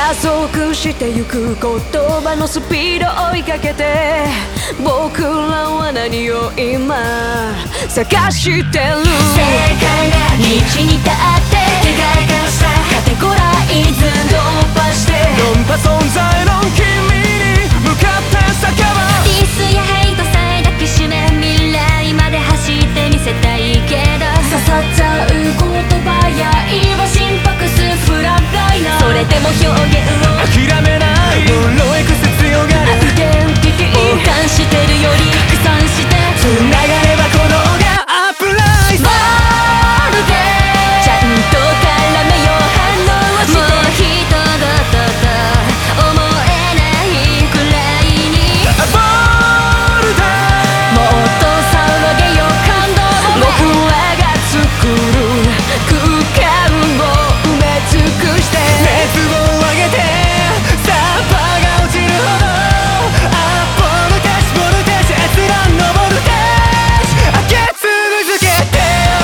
加速してゆく言葉のスピード追いかけて、僕らは何を今探してる。 正解な道に立って手がかしたカテゴライズ突破して論破存在の君に向かって叫ぶ。 ディスやヘイトさえ抱きしめ未来まで走ってみせたいけど、刺さっちゃう言葉や言わ心拍数フラッライナー、それでも表現を諦めない呪い癖強がるアイデンティティ傍観してるより拡散して繋がればこのがアップライズ。 まるでちゃんと絡めよう反応をして、もう人事と思えないくらいにボールだもっと騒げよ感動をね。 僕らが作る空間を埋め尽くして、 熱を上げてサーバーが落ちるほどアップボルテージボルテージ閲覧のボルテージ開け続けてよ。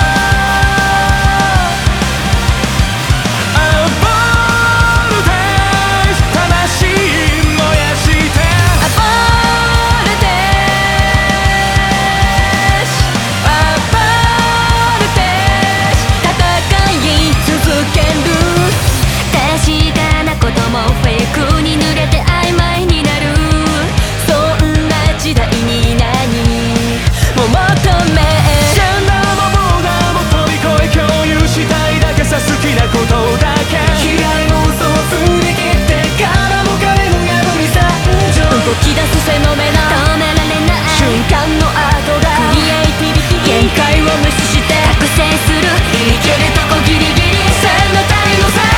アップボルテージ魂燃やしてアボルテージアッパルテ戦い続ける。確かなこともフェイクに濡れて曖昧になる、そんな時代に何も求めジェンダーもボーダーも飛び越え共有したいだけさ、好きなことだけ被害妄想振り切ってからも彼の破り参上動き出すフェノメナ止められない瞬間の後がクリエイティビティ限界を無視して覚醒するいけるとこギリギリ線のタイムさ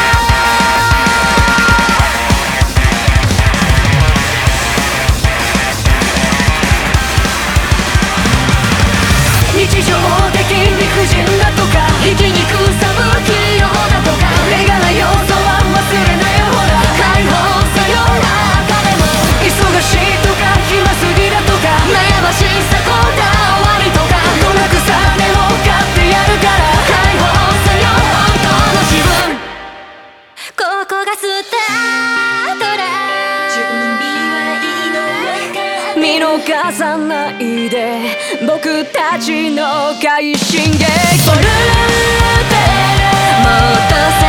日常的理不尽だとか生きにくさ不器用だとかレガな要素は忘れないよ、ほら解放さよ中でも忙しいとか暇すぎだとか悩ましさこだわりとかどなくさでも買ってやるから解放さよ本当の自分、ここがスタートだ準備はいいのか見逃さないで僕たちの快進撃。 ボルテもっと